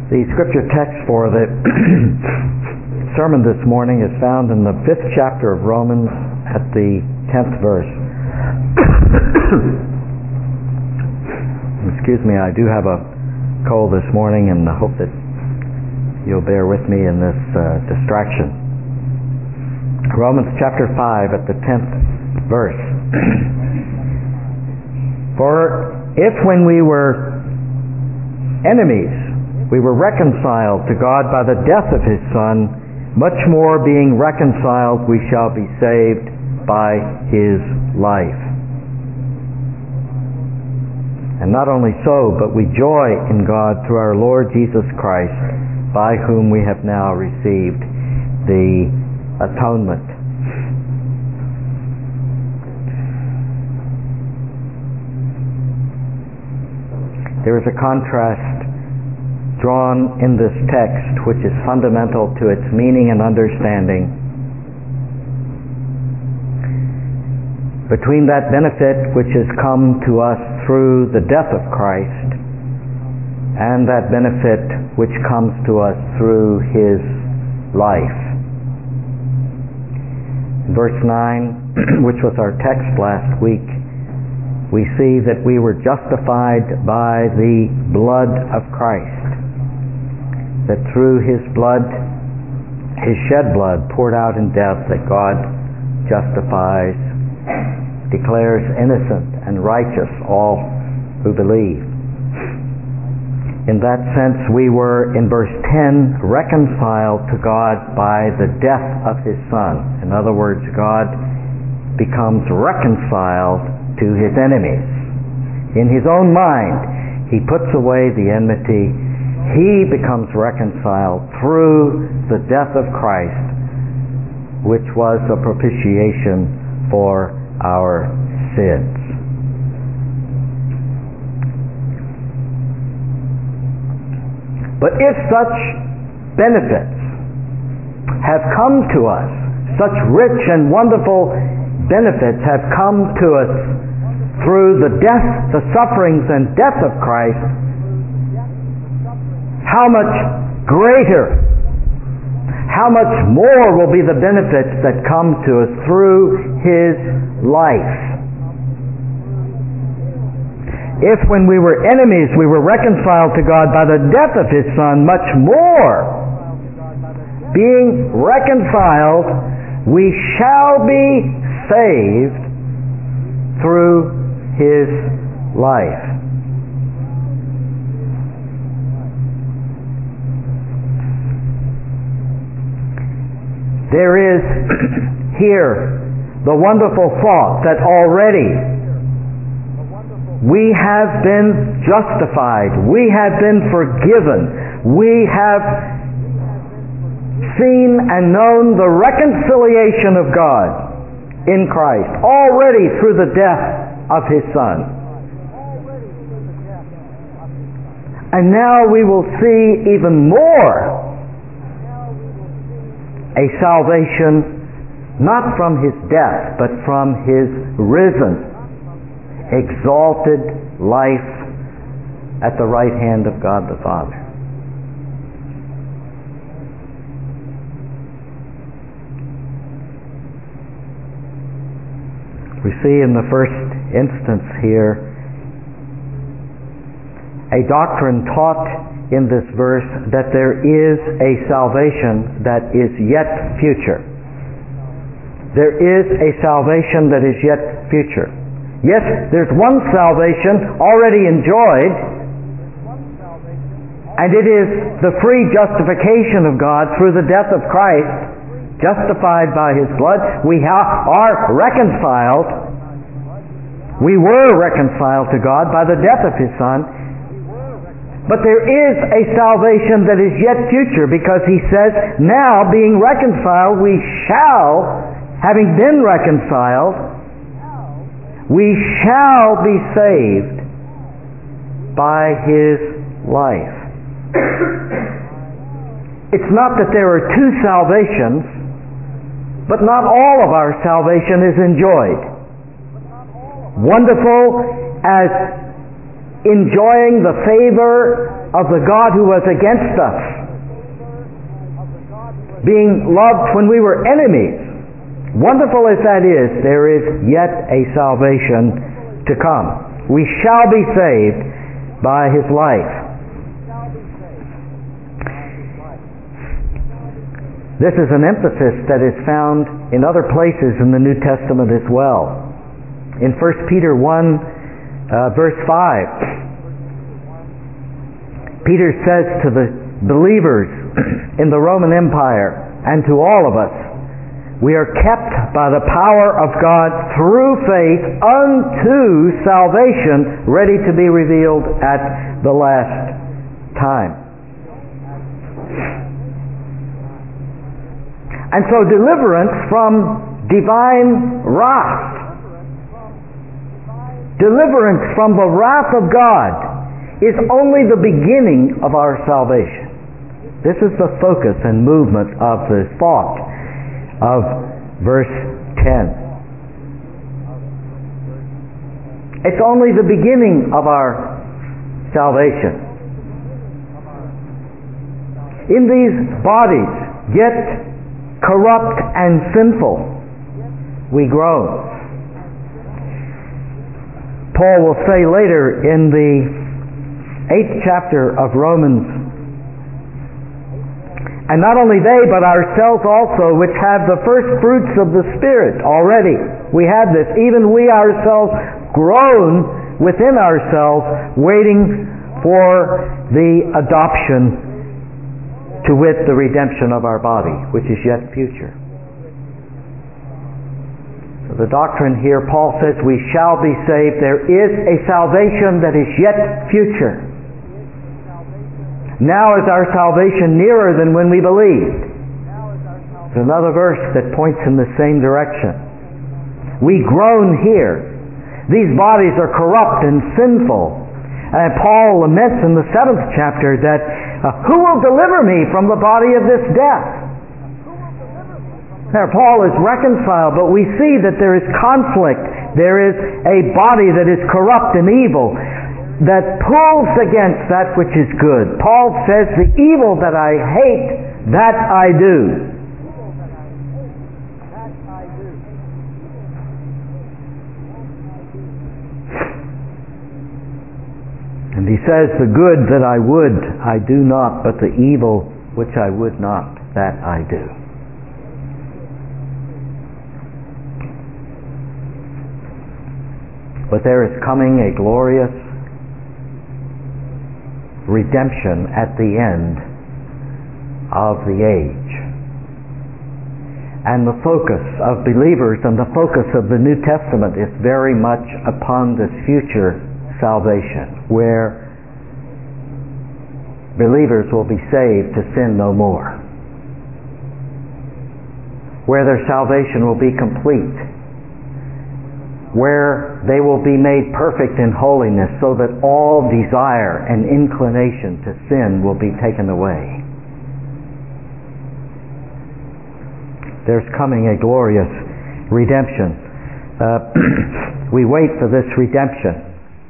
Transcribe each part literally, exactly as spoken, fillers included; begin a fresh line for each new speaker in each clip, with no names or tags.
The scripture text for the sermon this morning is found in the fifth chapter of Romans at the tenth verse. Excuse me, I do have a cold this morning, and I hope that you'll bear with me in this uh, distraction. Romans chapter five at the tenth verse. For if when we were enemies we were reconciled to God by the death of His Son, much more being reconciled we shall be saved by His life. And not only so, but we joy in God through our Lord Jesus Christ, by whom we have now received the atonement. There is a contrast drawn in this text which is fundamental to its meaning and understanding between that benefit which has come to us through the death of Christ and that benefit which comes to us through His life. Verse nine, which was our text last week, we see that we were justified by the blood of Christ. That through His blood, His shed blood poured out in death, that God justifies, declares innocent and righteous all who believe. In that sense, we were, in verse ten, reconciled to God by the death of His Son. In other words, God becomes reconciled to His enemies. In His own mind, He puts away the enmity. He becomes reconciled through the death of Christ, which was a propitiation for our sins. But if such benefits have come to us, such rich and wonderful benefits have come to us through the death, the sufferings and death of Christ, how much greater, how much more will be the benefits that come to us through His life. If when we were enemies we were reconciled to God by the death of His Son, much more, being reconciled, we shall be saved through His life. There is here the wonderful thought that already we have been justified, we have been forgiven, we have seen and known the reconciliation of God in Christ already through the death of His Son. And now we will see even more a salvation not from His death, but from His risen, exalted life at the right hand of God the Father. We see in the first instance here a doctrine taught in this verse that there is a salvation that is yet future. There is a salvation that is yet future. Yes, there's one salvation already enjoyed, and it is the free justification of God through the death of Christ, justified by His blood. We ha- are reconciled. We were reconciled to God by the death of His Son. But there is a salvation that is yet future, because He says, now being reconciled, we shall, having been reconciled, we shall be saved by His life. It's not that there are two salvations, but not all of our salvation is enjoyed. Wonderful as enjoying the favor of the God who was against us, being loved when we were enemies. Wonderful as that is, there is yet a salvation to come. We shall be saved by His life. This is an emphasis that is found in other places in the New Testament as well. In First Peter one, uh, verse five, Peter says to the believers in the Roman Empire and to all of us, we are kept by the power of God through faith unto salvation, ready to be revealed at the last time. And so deliverance from divine wrath, deliverance from the wrath of God, is only the beginning of our salvation. This is the focus and movement of the thought of verse ten. It's only the beginning of our salvation. In these bodies, yet corrupt and sinful, we groan. Paul will say later in the eighth chapter of Romans, and not only they, but ourselves also, which have the first fruits of the Spirit already. We have this. Even we ourselves groan within ourselves, waiting for the adoption, to wit, the redemption of our body, which is yet future. So the doctrine here, Paul says we shall be saved. There is a salvation that is yet future. Now is our salvation nearer than when we believed. There's another verse that points in the same direction. We groan here. These bodies are corrupt and sinful. And Paul laments in the seventh chapter that uh, who will deliver me from the body of this death? There, Paul is reconciled, but we see that there is conflict. There is a body that is corrupt and evil, that pulls against that which is good. Paul says, the evil that I hate, that I do. And he says, the good that I would, I do not, but the evil which I would not, that I do. But there is coming a glorious redemption at the end of the age. And the focus of believers and the focus of the New Testament is very much upon this future salvation, where believers will be saved to sin no more, where their salvation will be complete, where they will be made perfect in holiness, so that all desire and inclination to sin will be taken away. There's coming a glorious redemption. Uh, we wait for this redemption.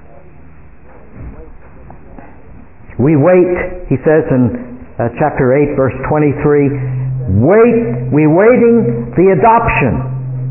We wait, he says in uh, chapter eight, verse twenty-three, wait, we waiting the adoption.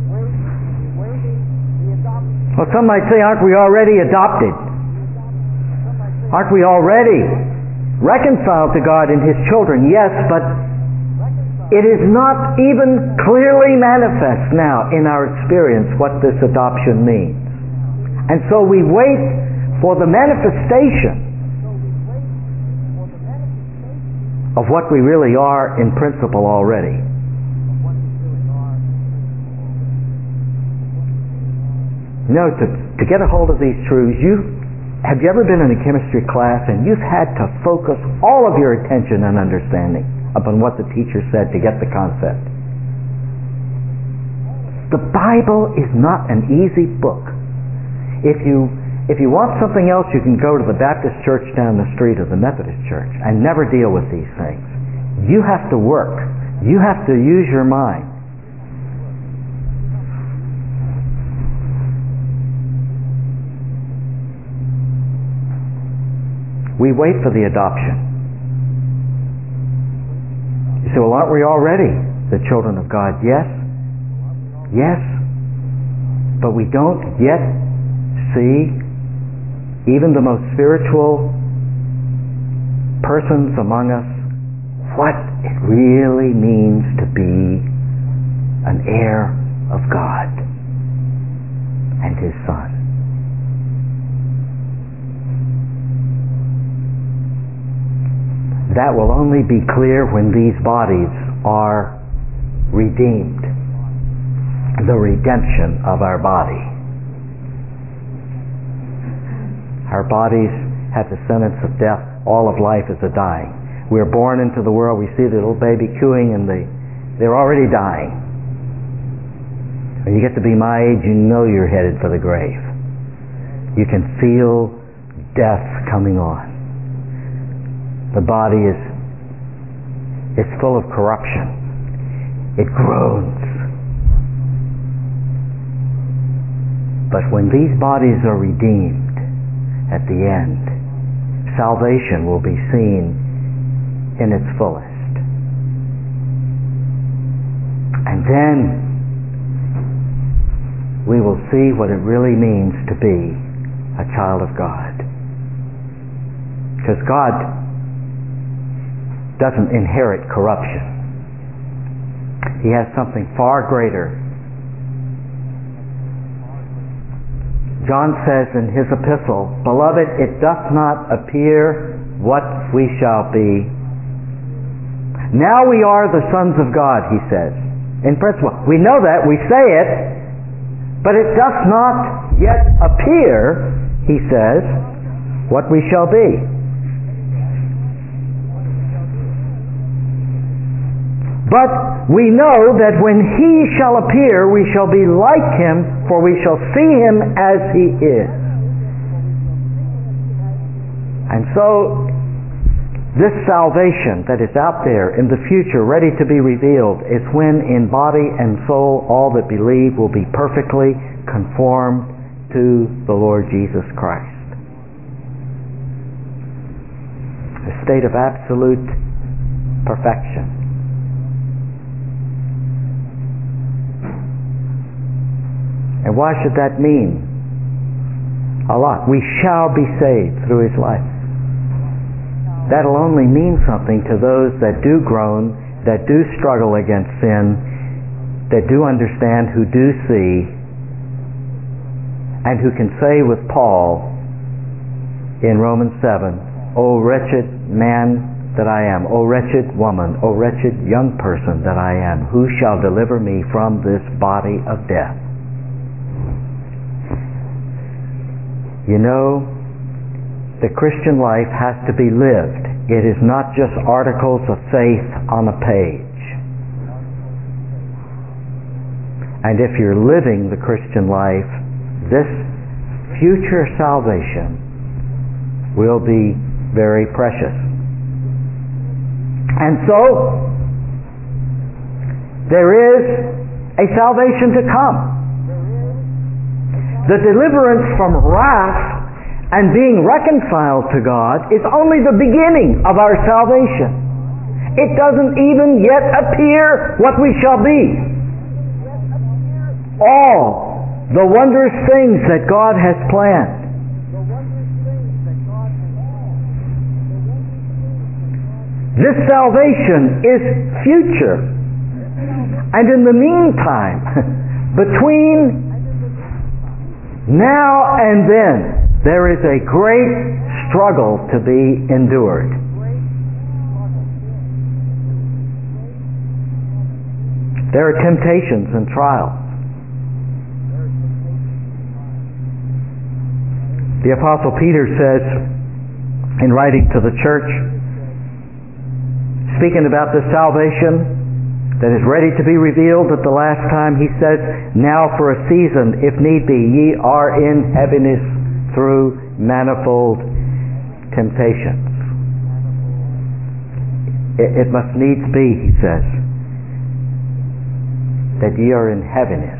Well, some might say, aren't we already adopted? Aren't we already reconciled to God and His children? Yes, but it is not even clearly manifest now in our experience what this adoption means. And so we wait for the manifestation of what we really are in principle already. You know, to, to get a hold of these truths, you have you ever been in a chemistry class and you've had to focus all of your attention and understanding upon what the teacher said to get the concept? The Bible is not an easy book. If you If you want something else, you can go to the Baptist church down the street or the Methodist church and never deal with these things. You have to work. You have to use your mind. we wait for the adoption. You say, well, aren't we already the children of God? Yes. Yes. But we don't yet see even the most spiritual persons among us what it really means to be an heir of God and His Son. That will only be clear when these bodies are redeemed. The redemption of our body. Our bodies have the sentence of death. All of life is a dying. We're born into the world, we see the little baby cooing, and they, they're already dying. When you get to be my age, you know you're headed for the grave. You can feel death coming on. The body is it's full of corruption. It groans. But when these bodies are redeemed at the end, salvation will be seen in its fullest. And then we will see what it really means to be a child of God. Because God doesn't inherit corruption. He has something far greater. John says in his epistle, "Beloved, it doth not appear what we shall be. Now we are the sons of God," he says. In principle, we know that, we say it, but it doth not yet appear, he says, what we shall be. But we know that when He shall appear, we shall be like Him, for we shall see Him as He is. And so, this salvation that is out there in the future, ready to be revealed, is when in body and soul all that believe will be perfectly conformed to the Lord Jesus Christ. A state of absolute perfection. And why should that mean a lot? We shall be saved through His life. That'll only mean something to those that do groan, that do struggle against sin, that do understand, who do see, and who can say with Paul in Romans seven, "O wretched man that I am, O wretched woman, O wretched young person that I am, who shall deliver me from this body of death?" You know, the Christian life has to be lived. It is not just articles of faith on a page. And if you're living the Christian life, this future salvation will be very precious. And so, there is a salvation to come. The deliverance from wrath and being reconciled to God is only the beginning of our salvation. It doesn't even yet appear what we shall be. All the wondrous things that God has planned. This salvation is future. And in the meantime, between now and then, there is a great struggle to be endured. There are temptations and trials. The Apostle Peter says, in writing to the church, speaking about this salvation that is ready to be revealed at the last time, he says, "Now for a season, if need be, ye are in heaviness through manifold temptations." It, it must needs be, he says, that ye are in heaviness.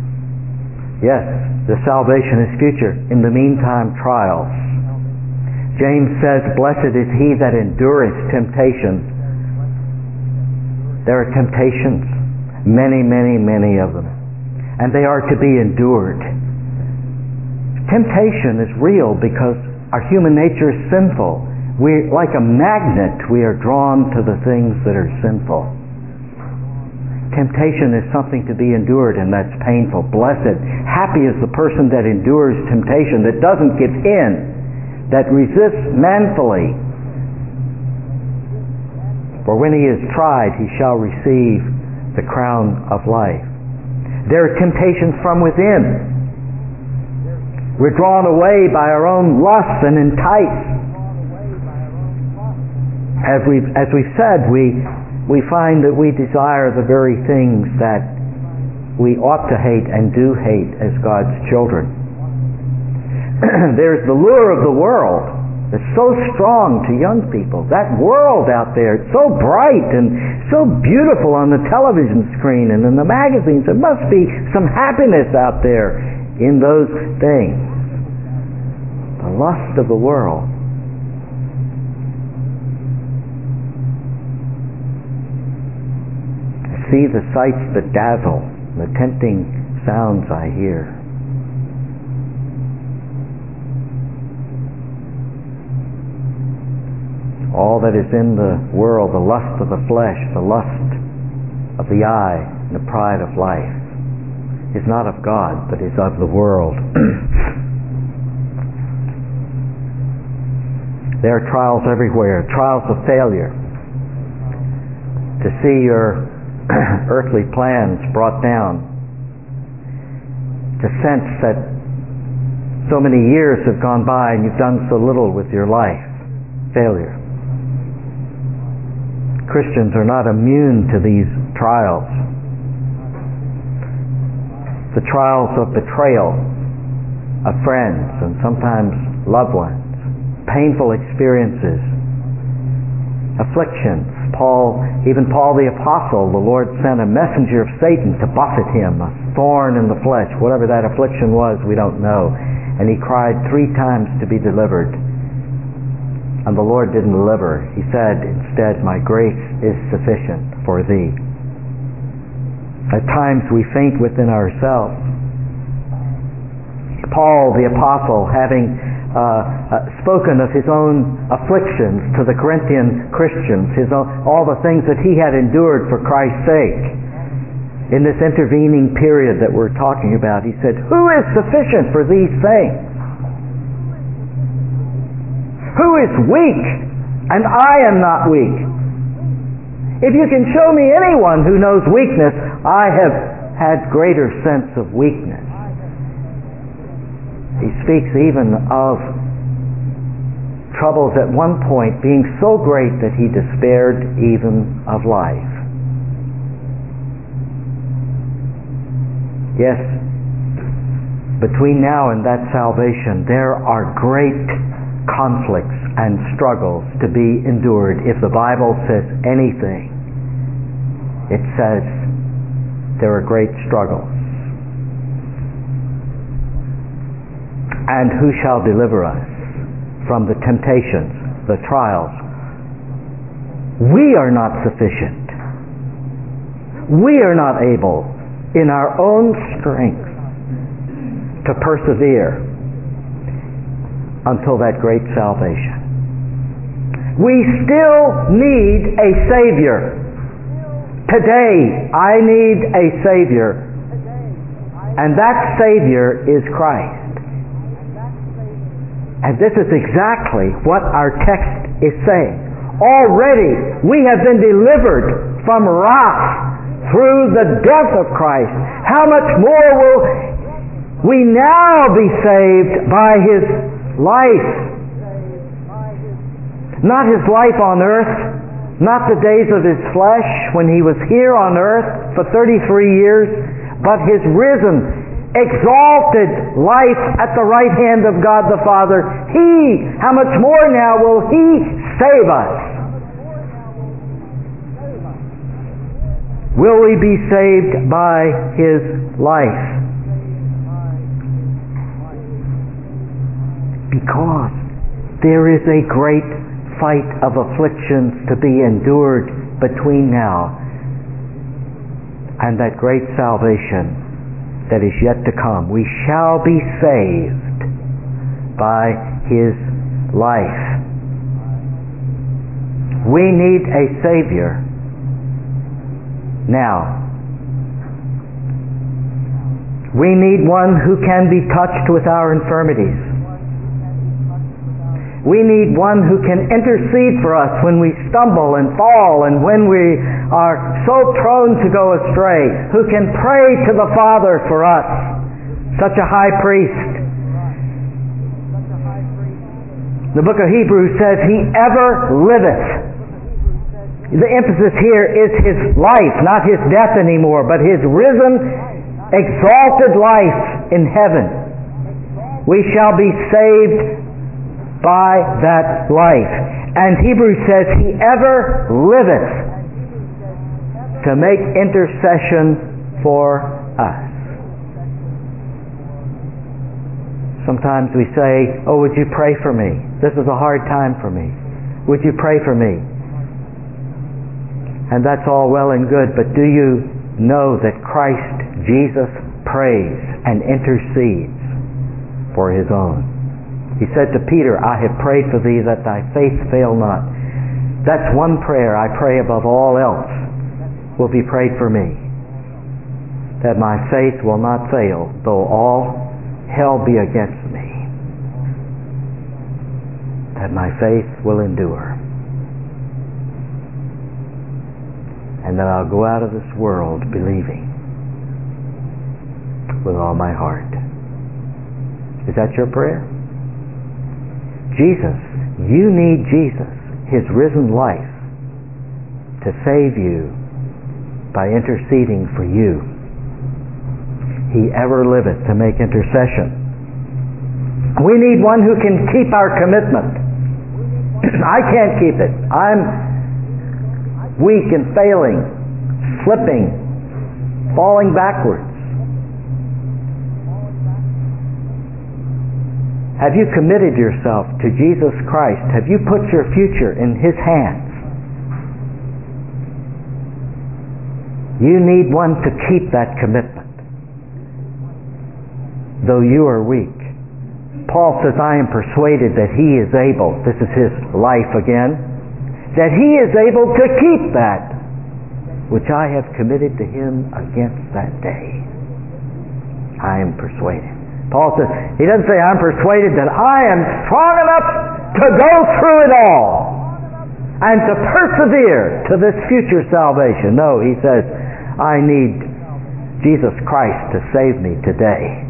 Yes, the salvation is future. In the meantime, trials. James says, "Blessed is he that endureth temptation." There are temptations, many, many, many of them, and they are to be endured. Temptation is real because our human nature is sinful. We, like a magnet, we are drawn to the things that are sinful. Temptation is something to be endured, and that's painful. Blessed, happy is the person that endures temptation, that doesn't give in, that resists manfully. For when he is tried, he shall receive the crown of life. There are temptations from within. We're drawn away by our own lusts and enticed. As we've, as we've said, we, we find that we desire the very things that we ought to hate and do hate as God's children. There's the lure of the world that's so strong to young people. That world out there, it's so bright and so beautiful on the television screen and in the magazines. There must be some happiness out there in those things. The lust of the world. I see the sights that dazzle, the tempting sounds I hear. All that is in the world, the lust of the flesh, the lust of the eye, and the pride of life, is not of God, but is of the world. There are trials everywhere, trials of failure. To see your earthly plans brought down. To sense that so many years have gone by and you've done so little with your life. Failure. Christians are not immune to these trials. The trials of betrayal of friends and sometimes loved ones. Painful experiences, afflictions. Paul, even Paul the Apostle, the Lord sent a messenger of Satan to buffet him, a thorn in the flesh. Whatever that affliction was, we don't know. And he cried three times to be delivered. And the Lord didn't deliver. He said, instead, "My grace is sufficient for thee." At times we faint within ourselves. Paul the Apostle, having Uh, uh, spoken of his own afflictions to the Corinthian Christians, his own, all the things that he had endured for Christ's sake. In this intervening period that we're talking about, he said, "Who is sufficient for these things? Who is weak, and I am not weak? If you can show me anyone who knows weakness, I have had greater sense of weakness." He speaks even of troubles at one point being so great that he despaired even of life. Yes, between now and that salvation, there are great conflicts and struggles to be endured. If the Bible says anything, it says there are great struggles. And who shall deliver us from the temptations, the trials? We are not sufficient. We are not able in our own strength to persevere until that great salvation. We still need a Savior. Today, I need a Savior. And that Savior is Christ. And this is exactly what our text is saying. Already we have been delivered from wrath through the death of Christ. How much more will we now be saved by His life? Not His life on earth, not the days of His flesh when He was here on earth for thirty-three years, but His risen, exalted life at the right hand of God the Father. He, how much more now will He save us? Will we be saved by His life? Because There is a great fight of afflictions to be endured between now and that great salvation that is yet to come. We shall be saved by His life. We need a Savior now. We need one who can be touched with our infirmities. We need one who can intercede for us when we stumble and fall and when we are so prone to go astray, who can pray to the Father for us, such a high priest. The book of Hebrews says, He ever liveth. The emphasis here is His life, not His death anymore, but His risen, exalted life in heaven. We shall be saved by that life. And Hebrews says, He ever liveth to make intercession for us. Sometimes we say, oh, would you pray for me? This is a hard time for me. Would you pray for me? And that's all well and good, but do you know that Christ Jesus prays and intercedes for His own? He said to Peter, I have prayed for thee that thy faith fail not. That's one prayer I pray above all else will be prayed for me. That my faith will not fail, though all hell be against me. That my faith will endure. And that I'll go out of this world believing with all my heart. Is that your prayer? Jesus, you need Jesus, His risen life, to save you by interceding for you. He ever liveth to make intercession. We need one who can keep our commitment. I can't keep it. I'm weak and failing, slipping, falling backwards. Have you committed yourself to Jesus Christ? Have you put your future in His hands? You need one to keep that commitment, though you are weak. Paul says, I am persuaded that He is able, this is his life again, that He is able to keep that which I have committed to Him against that day. I am persuaded. Paul says, he doesn't say, I'm persuaded that I am strong enough to go through it all and to persevere to this future salvation. No, he says, I need Jesus Christ to save me today.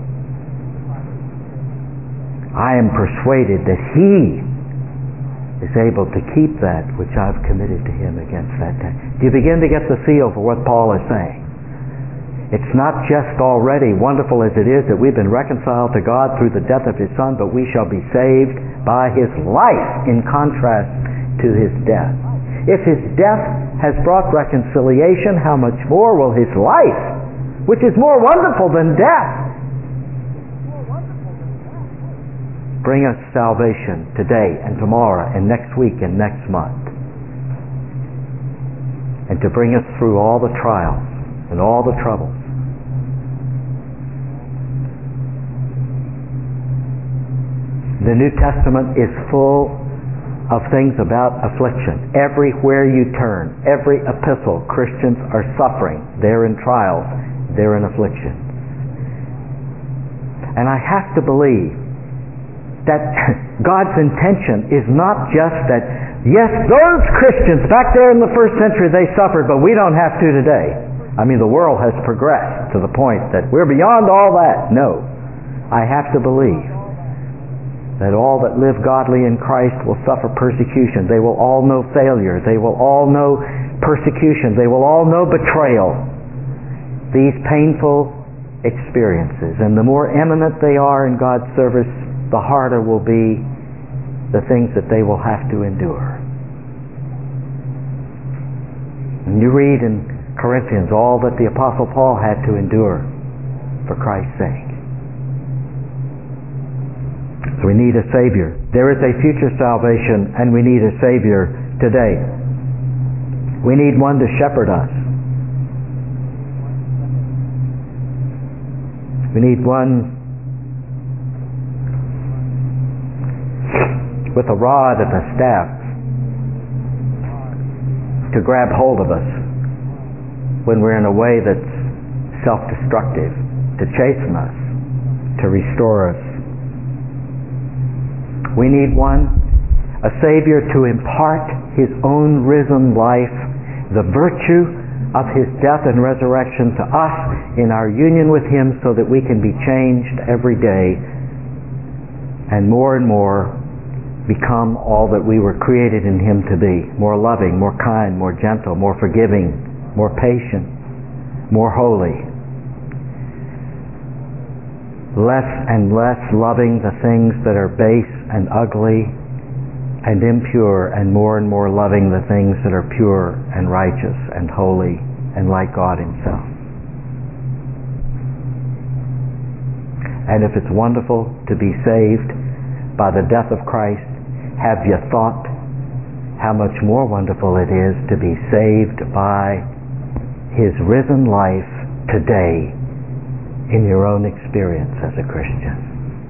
I am persuaded that He is able to keep that which I've committed to Him against that day. Do you begin to get the feel for what Paul is saying? It's not just already wonderful as it is that we've been reconciled to God through the death of His Son, but we shall be saved by His life in contrast to His death. If His death has brought reconciliation, how much more will His life, which is more wonderful than death, bring us salvation today and tomorrow and next week and next month, and to bring us through all the trials and all the troubles. The New Testament is full of things about affliction. Everywhere you turn, every epistle, Christians are suffering. They're in trials. They're in affliction. And I have to believe that God's intention is not just that, yes, those Christians back there in the first century, they suffered, but we don't have to today. I mean, the world has progressed to the point that we're beyond all that. No. I have to believe that all that live godly in Christ will suffer persecution. They will all know failure. They will all know persecution. They will all know betrayal. These painful experiences. And the more eminent they are in God's service, the harder will be the things that they will have to endure. And you read in Corinthians all that the Apostle Paul had to endure for Christ's sake. So We need a Savior. There is a future salvation, and we need a Savior today. We need one to shepherd us. We need one with a rod and a staff to grab hold of us when we're in a way that's self-destructive, to chasten us, to restore us. We need one, a Savior to impart His own risen life, the virtue of His death and resurrection to us in our union with Him, so that we can be changed every day and more and more become all that we were created in Him to be. More loving, more kind, more gentle, more forgiving, more patient, more holy. Less and less loving the things that are base and ugly and impure, and more and more loving the things that are pure and righteous and holy and like God Himself. And if it's wonderful to be saved by the death of Christ, have you thought how much more wonderful it is to be saved by His risen life today in your own experience as a Christian?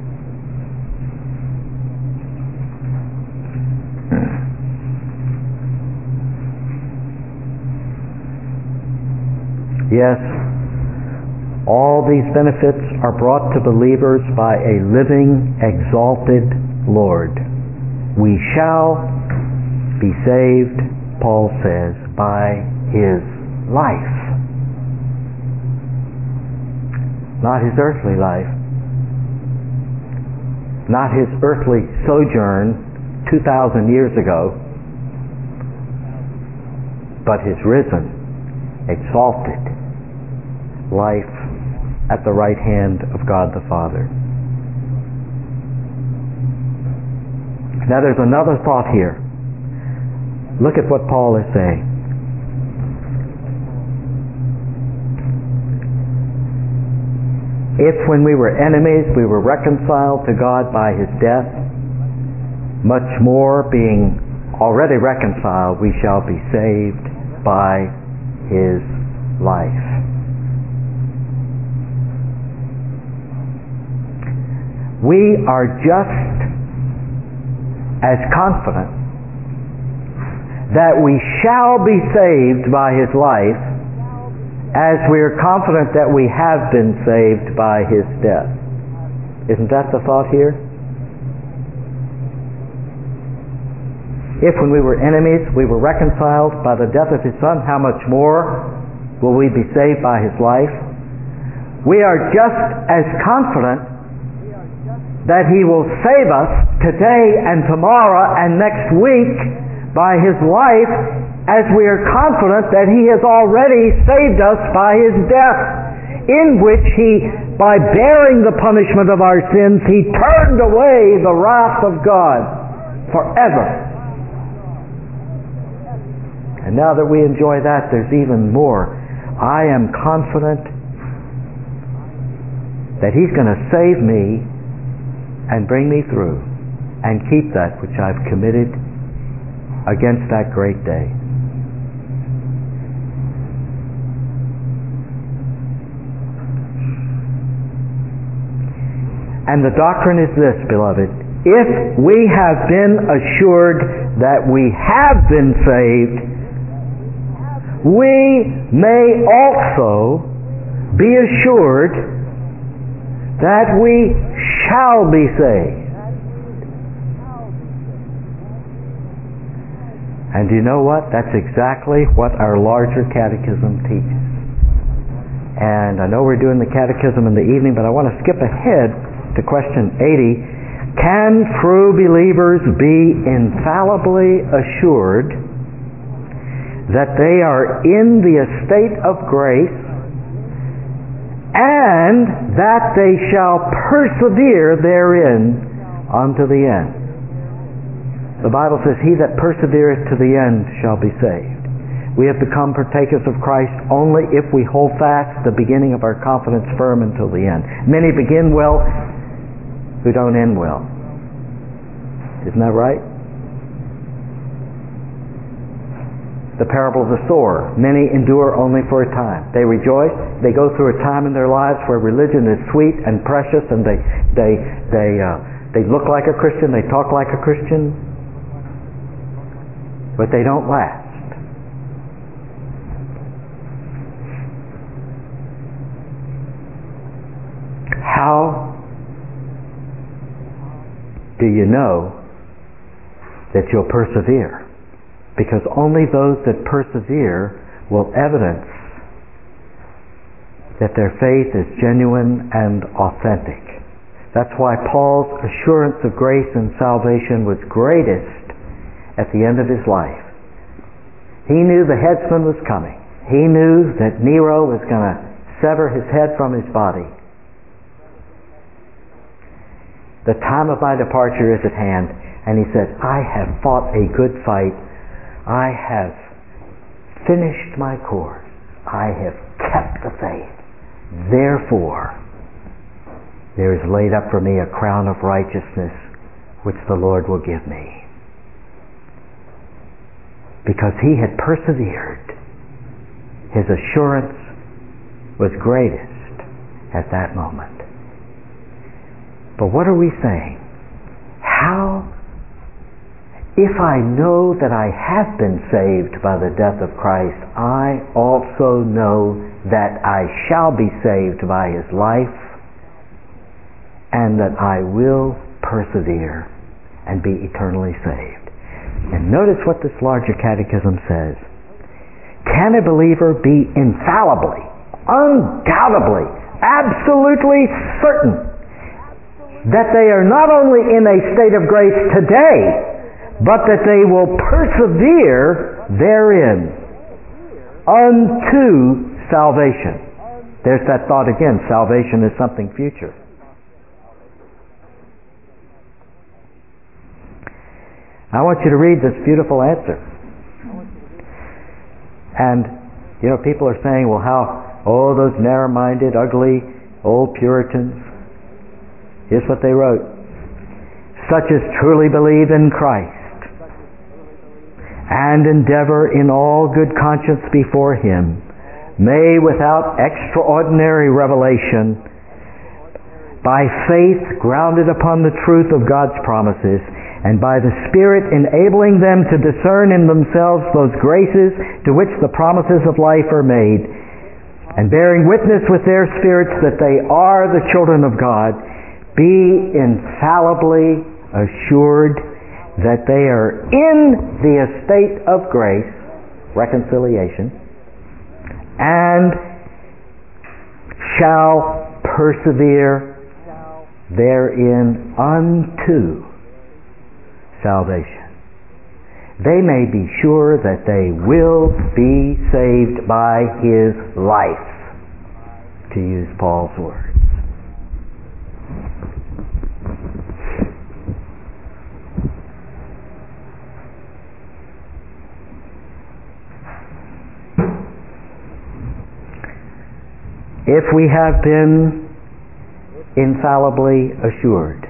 Yes, all these benefits are brought to believers by a living, exalted Lord. We shall be saved, Paul says, by His life. Not His earthly life. Not His earthly sojourn two thousand years ago, but His risen, exalted life at the right hand of God the Father. Now there's another thought here. Look at what Paul is saying. If when we were enemies we were reconciled to God by His death, much more being already reconciled we shall be saved by His life. We are just as confident that we shall be saved by His life as we are confident that we have been saved by His death. Isn't that the thought here? If when we were enemies we were reconciled by the death of His Son, how much more will we be saved by His life? We are just as confident that He will save us today and tomorrow and next week by His life as we are confident that He has already saved us by His death, in which He, by bearing the punishment of our sins, He turned away the wrath of God forever. And now that we enjoy that, there's even more. I am confident that He's going to save me and bring me through and keep that which I've committed against that great day. And the doctrine is this, beloved: if we have been assured that we have been saved, we may also be assured that we shall be saved. And do you know what? That's exactly what our larger catechism teaches. And I know we're doing the catechism in the evening, but I want to skip ahead to question eighty. Can true believers be infallibly assured that they are in the estate of grace and that they shall persevere therein unto the end? The Bible says, "He that persevereth to the end shall be saved." We have become partakers of Christ only if we hold fast the beginning of our confidence firm until the end. Many begin well who don't end well. Isn't that right? The parable of the sower. Many endure only for a time. They rejoice. They go through a time in their lives where religion is sweet and precious, and they they they uh, they look like a Christian. They talk like a Christian, but they don't last. How do you know that you'll persevere? Because only those that persevere will evidence that their faith is genuine and authentic. That's why Paul's assurance of grace and salvation was greatest at the end of his life. He knew the headsman was coming. He knew that Nero was going to sever his head from his body. The time of my departure is at hand. And he said, I have fought a good fight. I have finished my course. I have kept the faith. Therefore, there is laid up for me a crown of righteousness, which the Lord will give me. Because he had persevered, his assurance was greatest at that moment. But what are we saying? How, if I know that I have been saved by the death of Christ, I also know that I shall be saved by his life, and that I will persevere and be eternally saved. And notice what this larger catechism says. Can a believer be infallibly, undoubtedly, absolutely certain that they are not only in a state of grace today, but that they will persevere therein unto salvation? There's that thought again. Salvation is something future. I want you to read this beautiful answer. And, you know, people are saying, well, how, oh, those narrow-minded, ugly, old Puritans. Here's what they wrote. Such as truly believe in Christ and endeavor in all good conscience before him may, without extraordinary revelation, by faith grounded upon the truth of God's promises, and by the Spirit enabling them to discern in themselves those graces to which the promises of life are made, and bearing witness with their spirits that they are the children of God, be infallibly assured that they are in the estate of grace, reconciliation, and shall persevere therein unto salvation. They may be sure that they will be saved by his life, to use Paul's words. If we have been infallibly assured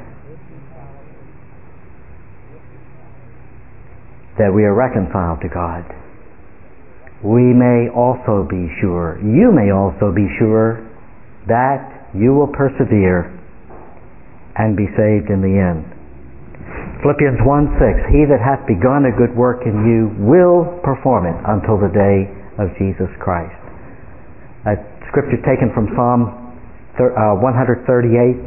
that we are reconciled to God, we may also be sure, you may also be sure, that you will persevere and be saved in the end. Philippians one six, he that hath begun a good work in you will perform it until the day of Jesus Christ. A scripture taken from Psalm one thirty-eight.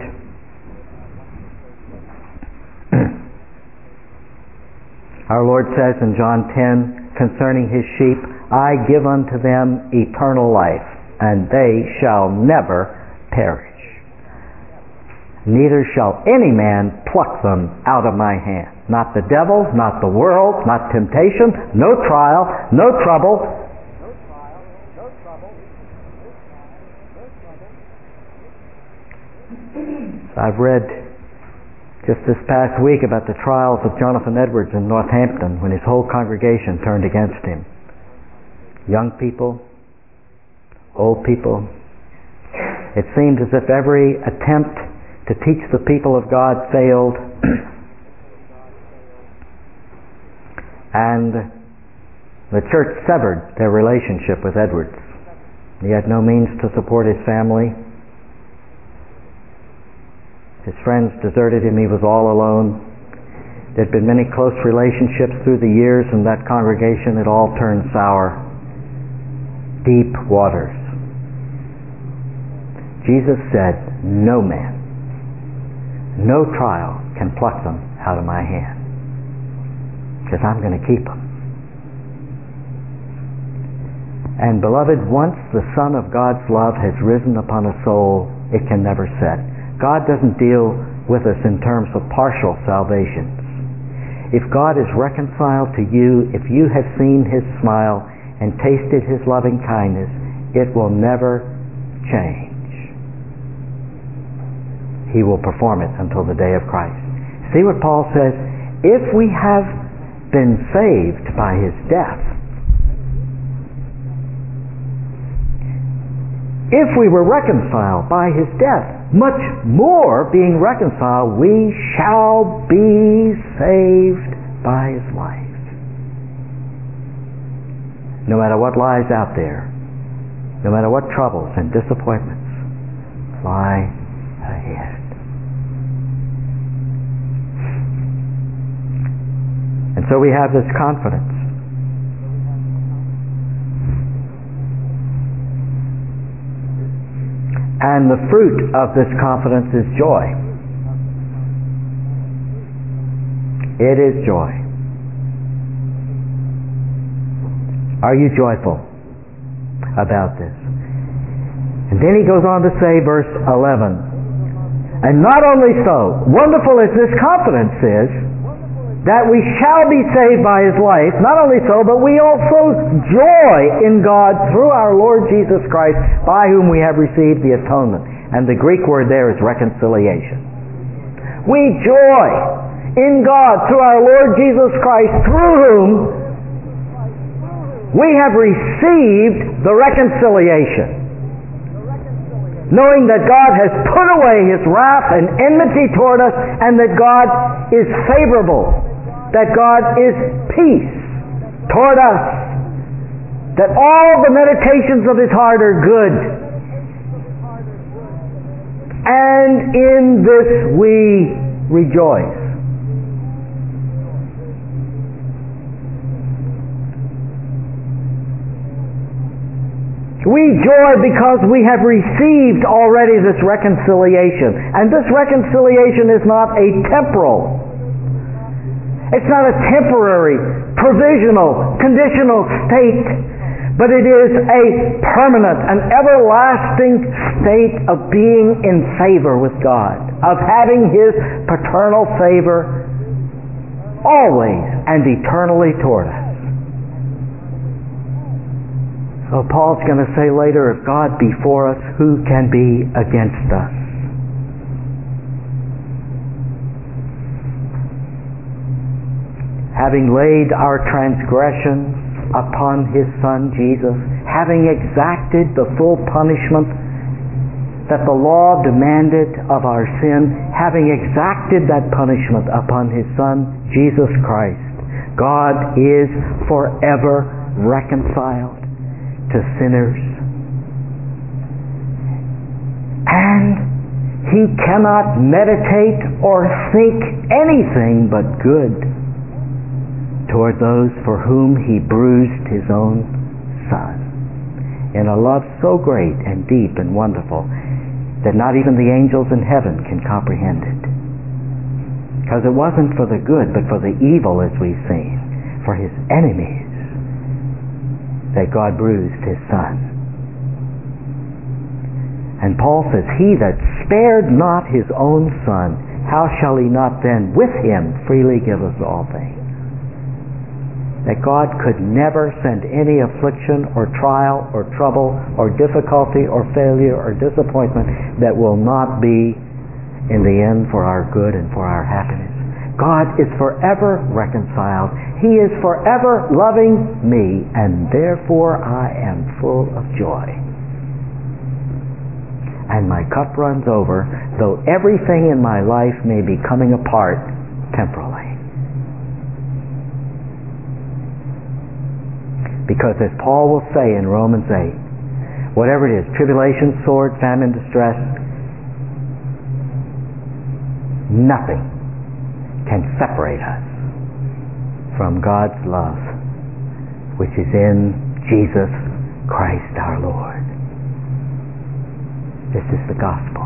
Our Lord says in John ten concerning his sheep, I give unto them eternal life, and they shall never perish. Neither shall any man pluck them out of my hand. Not the devil, not the world, not temptation, no trial, no trouble. I've read just this past week about the trials of Jonathan Edwards in Northampton when his whole congregation turned against him. Young people, old people. It seemed as if every attempt to teach the people of God failed. And the church severed their relationship with Edwards. He had no means to support his family. His friends deserted him. He was all alone. There had been many close relationships through the years in that congregation. It all turned sour. Deep waters. Jesus said, no man, no trial can pluck them out of my hand, because I'm going to keep them. And beloved, once the Son of God's love has risen upon a soul, it can never set. God doesn't deal with us in terms of partial salvations. If God is reconciled to you, if you have seen His smile and tasted His loving kindness, it will never change. He will perform it until the day of Christ. See what Paul says? If we have been saved by His death, if we were reconciled by His death, much more being reconciled, we shall be saved by His life. No matter what lies out there, no matter what troubles and disappointments lie ahead. And so we have this confidence. And the fruit of this confidence is joy. It is joy. Are you joyful about this? And then he goes on to say, verse eleven, and not only so, wonderful as this confidence is, that we shall be saved by His life, not only so, but we also joy in God through our Lord Jesus Christ, by whom we have received the atonement. And the Greek word there is reconciliation. We joy in God through our Lord Jesus Christ, through whom we have received the reconciliation. Knowing that God has put away His wrath and enmity toward us, and that God is favorable, that God is peace toward us, that all the meditations of His heart are good. And in this we rejoice. We joy because we have received already this reconciliation. And this reconciliation is not a temporal, it's not a temporary, provisional, conditional state, but it is a permanent, an everlasting state of being in favor with God, of having His paternal favor always and eternally toward us. So Paul's going to say later, if God be for us, who can be against us? Having laid our transgressions upon His Son Jesus, having exacted the full punishment that the law demanded of our sin, having exacted that punishment upon His Son Jesus Christ, God is forever reconciled to sinners, and He cannot meditate or think anything but good toward those for whom He bruised His own Son, in a love so great and deep and wonderful that not even the angels in heaven can comprehend it. Because it wasn't for the good, but for the evil, as we've seen, for His enemies, that God bruised His Son. And Paul says, He that spared not His own Son, how shall He not then with Him freely give us all things? That God could never send any affliction or trial or trouble or difficulty or failure or disappointment that will not be in the end for our good and for our happiness. God is forever reconciled. He is forever loving me, and therefore I am full of joy. And my cup runs over, though everything in my life may be coming apart temporally. Because as Paul will say in Romans eight, whatever it is, tribulation, sword, famine, distress, nothing can separate us from God's love, which is in Jesus Christ our Lord. This is the gospel.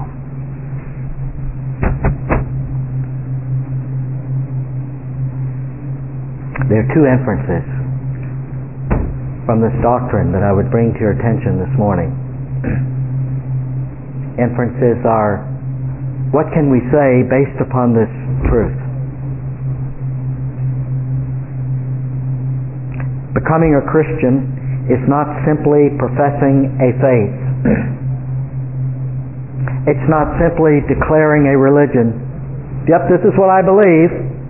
There are two inferences from this doctrine that I would bring to your attention this morning. Inferences are, what can we say based upon this truth? Becoming a Christian is not simply professing a faith. It's not simply declaring a religion. Yep, this is what I believe.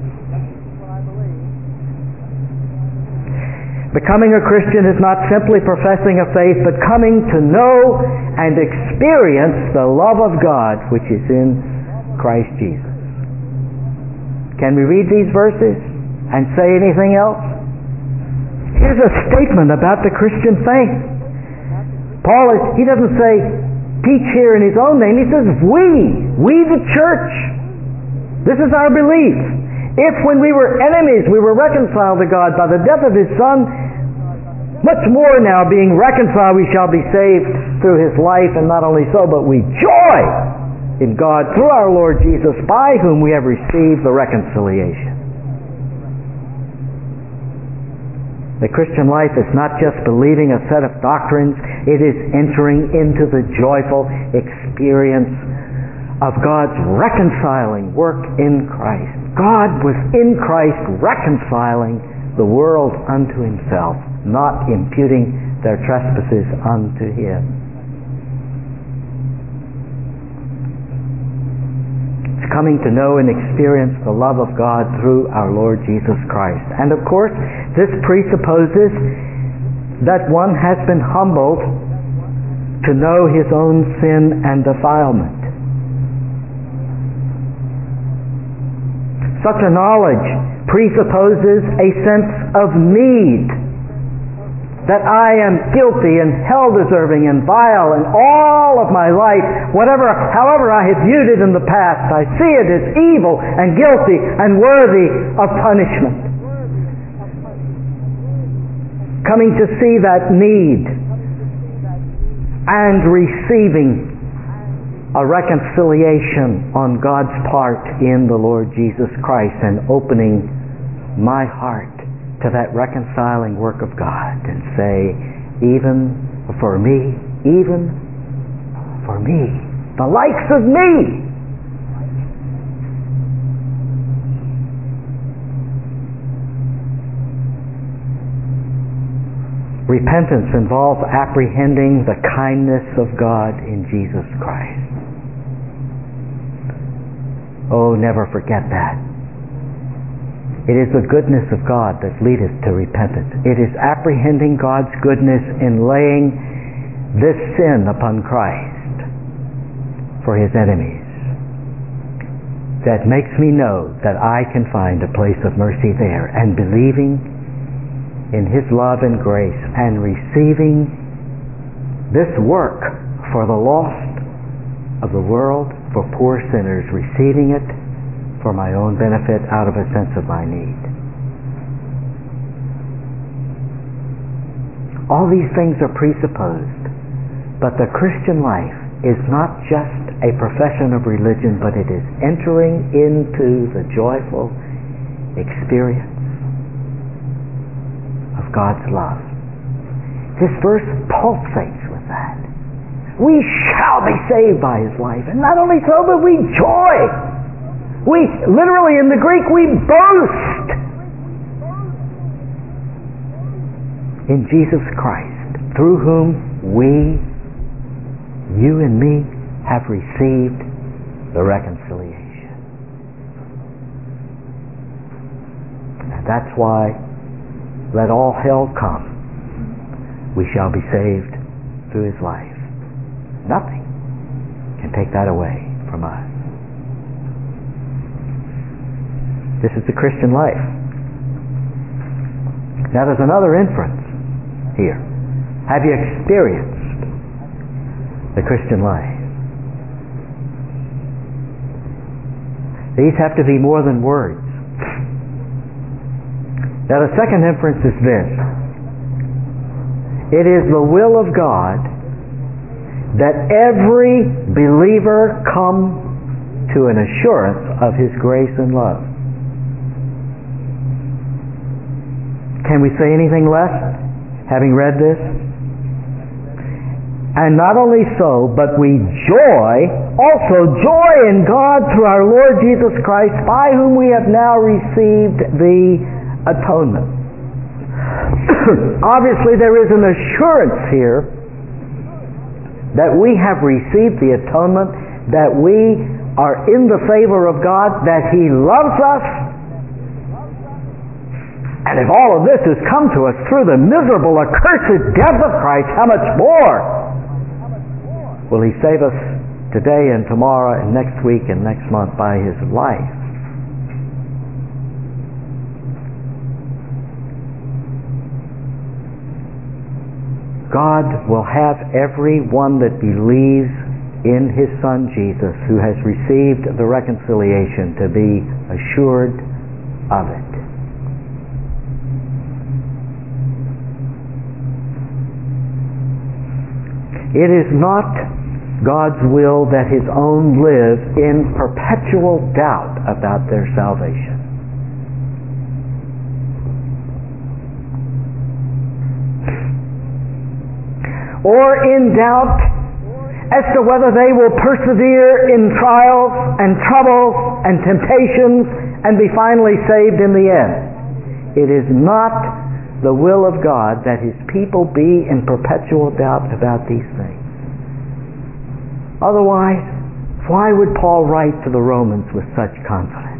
Becoming a Christian is not simply professing a faith, but coming to know and experience the love of God which is in Christ Jesus. Can we read these verses and say anything else? Here's a statement about the Christian faith. Paul, is, he doesn't say, teach here in his own name. He says, we, we the church. This is our belief. If when we were enemies we were reconciled to God by the death of His Son, much more now being reconciled we shall be saved through His life, and not only so, but we joy in God through our Lord Jesus, by whom we have received the reconciliation. The Christian life is not just believing a set of doctrines, it is entering into the joyful experience of God's reconciling work in Christ. God was in Christ reconciling the world unto Himself, not imputing their trespasses unto Him. It's coming to know and experience the love of God through our Lord Jesus Christ. And of course, this presupposes that one has been humbled to know his own sin and defilement. Such a knowledge presupposes a sense of need, that I am guilty and hell-deserving and vile, and all of my life, whatever, however I have viewed it in the past, I see it as evil and guilty and worthy of punishment. Coming to see that need and receiving a reconciliation on God's part in the Lord Jesus Christ, and opening my heart to that reconciling work of God, and say, even for me, even for me, the likes of me, repentance involves apprehending the kindness of God in Jesus Christ. Oh, never forget that. It is the goodness of God that leadeth to repentance. It is apprehending God's goodness in laying this sin upon Christ for His enemies that makes me know that I can find a place of mercy there, and believing in His love and grace and receiving this work for the lost of the world, for poor sinners, receiving it for my own benefit out of a sense of my need. All these things are presupposed, but the Christian life is not just a profession of religion, but it is entering into the joyful experience of God's love. This verse pulsates with that. We shall be saved by His life. And not only so, but we joy. We, literally in the Greek, we boast in Jesus Christ, through whom we, you and me, have received the reconciliation. And that's why, let all hell come, we shall be saved through His life. Nothing can take that away from us. This is the Christian life. Now there's another inference here? Have you experienced the Christian life? These have to be more than words. Now the second inference is this. It is the will of God that every believer come to an assurance of His grace and love. Can we say anything less, having read this? And not only so, but we joy, also joy in God through our Lord Jesus Christ, by whom we have now received the atonement. Obviously there is an assurance here that we have received the atonement, that we are in the favor of God, that He loves us. And if all of this has come to us through the miserable, accursed death of Christ, how much more will He save us today and tomorrow and next week and next month by His life? God will have everyone that believes in His Son Jesus, who has received the reconciliation, to be assured of it. It is not God's will that His own live in perpetual doubt about their salvation. Or in doubt as to whether they will persevere in trials and troubles and temptations and be finally saved in the end. It is not the will of God that His people be in perpetual doubt about these things. Otherwise, why would Paul write to the Romans with such confidence?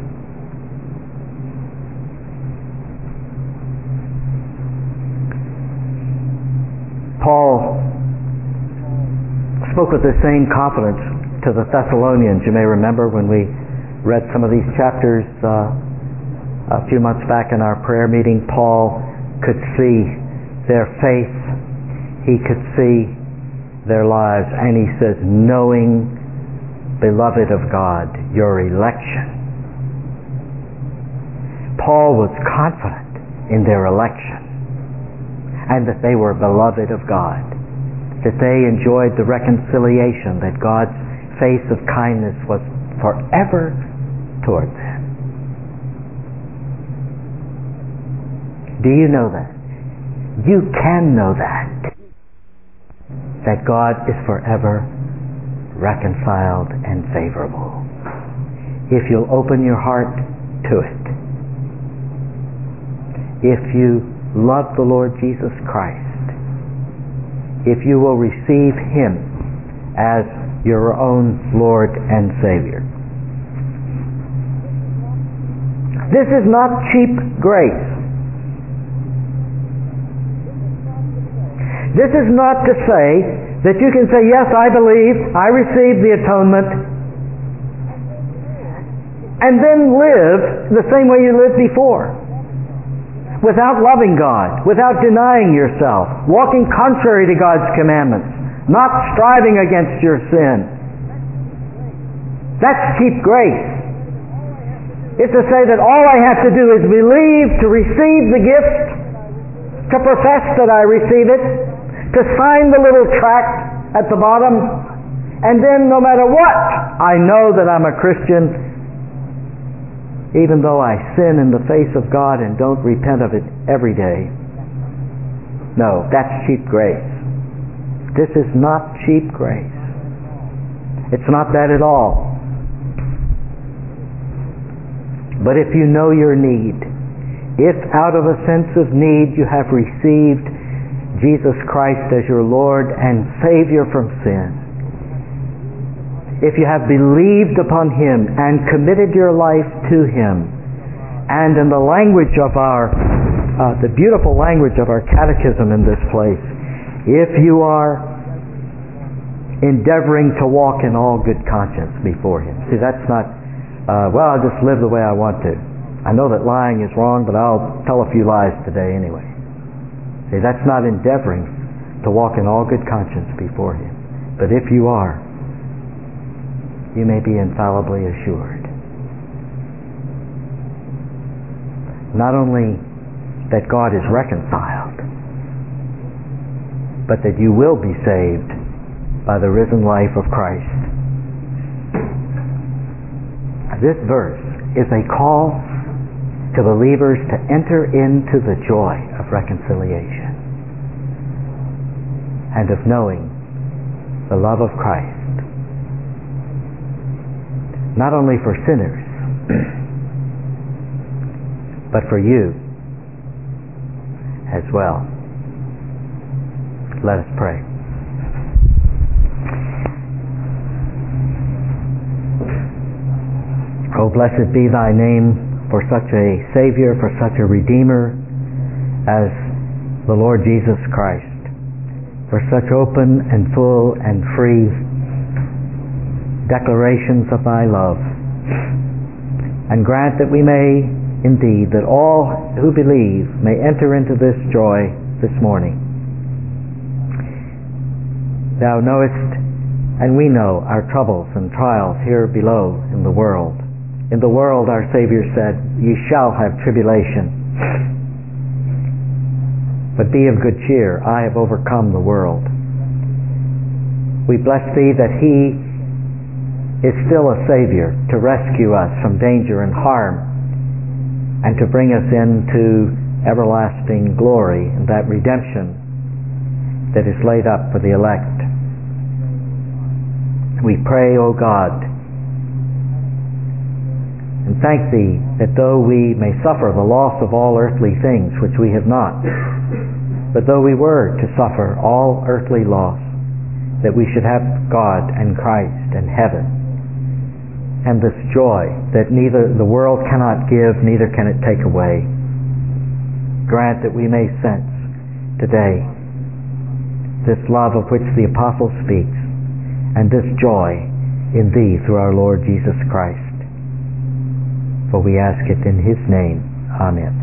Paul spoke with the same confidence to the Thessalonians. You may remember when we read some of these chapters uh, a few months back in our prayer meeting. Paul could see their faith. He could see their lives. And he says, knowing, beloved of God, your election. Paul was confident in their election and that they were beloved of God, that they enjoyed the reconciliation, that God's face of kindness was forever toward them. Do you know that? You can know that. That God is forever reconciled and favorable. If you'll open your heart to it. If you love the Lord Jesus Christ. If you will receive Him as your own Lord and Savior. This is not cheap grace. This is not to say that you can say, yes, I believe, I received the atonement, and then live the same way you lived before, without loving God, without denying yourself, walking contrary to God's commandments, not striving against your sin. That's cheap grace. It's to say that all I have to do is believe, to receive the gift, to profess that I receive it, to sign the little tract at the bottom, and then no matter what, I know that I'm a Christian, even though I sin in the face of God and don't repent of it every day. No, that's cheap grace. This is not cheap grace. It's not that at all. But if you know your need, if out of a sense of need you have received Jesus Christ as your Lord and Savior from sin, if you have believed upon Him and committed your life to Him, and in the language of our, uh, the beautiful language of our catechism in this place, if you are endeavoring to walk in all good conscience before Him. See, that's not, uh, well, I'll just live the way I want to. I know that lying is wrong, but I'll tell a few lies today anyway. See, that's not endeavoring to walk in all good conscience before Him. But if you are, you may be infallibly assured. Not only that God is reconciled, but that you will be saved by the risen life of Christ. This verse is a call to believers to enter into the joy of reconciliation and of knowing the love of Christ, not only for sinners, but for you as well. Let us pray. Oh, blessed be thy name for such a Savior, for such a Redeemer as the Lord Jesus Christ, for such open and full and free declarations of thy love. And grant that we may indeed, that all who believe may enter into this joy this morning. Thou knowest, and we know, our troubles and trials here below in the world. In the world, our Savior said, ye shall have tribulation. But be of good cheer, I have overcome the world. We bless Thee that He is still a Savior to rescue us from danger and harm and to bring us into everlasting glory and that redemption that is laid up for the elect. We pray, O God, and thank Thee that though we may suffer the loss of all earthly things, which we have not, but though we were to suffer all earthly loss, that we should have God and Christ and heaven, and this joy that neither the world cannot give, neither can it take away. Grant that we may sense today this love of which the Apostle speaks, and this joy in Thee through our Lord Jesus Christ. For we ask it in His name. Amen.